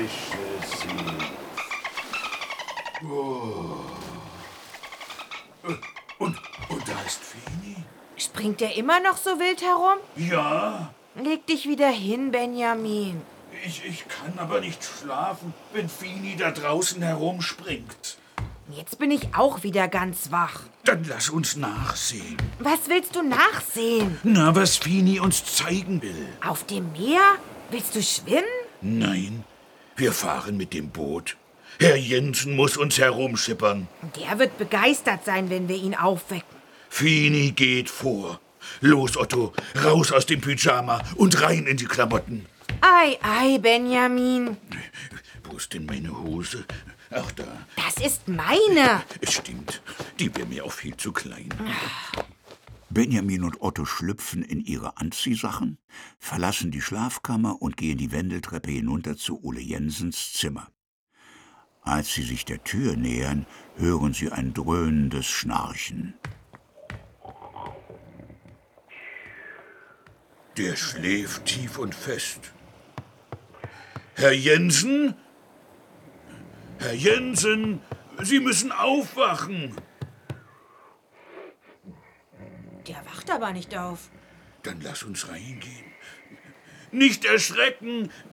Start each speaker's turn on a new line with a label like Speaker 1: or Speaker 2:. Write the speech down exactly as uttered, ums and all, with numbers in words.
Speaker 1: frische See. Oh. Und, und da ist Fini.
Speaker 2: Springt er immer noch so wild herum?
Speaker 1: Ja.
Speaker 2: Leg dich wieder hin, Benjamin.
Speaker 1: Ich, ich kann aber nicht schlafen, wenn Fini da draußen herumspringt.
Speaker 2: Jetzt bin ich auch wieder ganz wach.
Speaker 1: Dann lass uns nachsehen.
Speaker 2: Was willst du nachsehen?
Speaker 1: Na, was Fini uns zeigen will.
Speaker 2: Auf dem Meer? Willst du schwimmen?
Speaker 1: Nein, wir fahren mit dem Boot. Herr Jensen muss uns herumschippern.
Speaker 2: Der wird begeistert sein, wenn wir ihn aufwecken.
Speaker 1: Fini geht vor. Los, Otto, raus aus dem Pyjama und rein in die Klamotten.
Speaker 2: Ei, ei, Benjamin.
Speaker 1: Wo ist denn meine Hose? Ach, da.
Speaker 2: Das ist meine.
Speaker 1: Es stimmt, die wäre mir auch viel zu klein.
Speaker 3: Benjamin und Otto schlüpfen in ihre Anziehsachen, verlassen die Schlafkammer und gehen die Wendeltreppe hinunter zu Ole Jensens Zimmer. Als sie sich der Tür nähern, hören sie ein dröhnendes Schnarchen.
Speaker 1: Der schläft tief und fest. Herr Jensen? Herr Jensen, Sie müssen aufwachen.
Speaker 2: Der wacht aber nicht auf.
Speaker 1: Dann lass uns reingehen. Nicht erschrecken,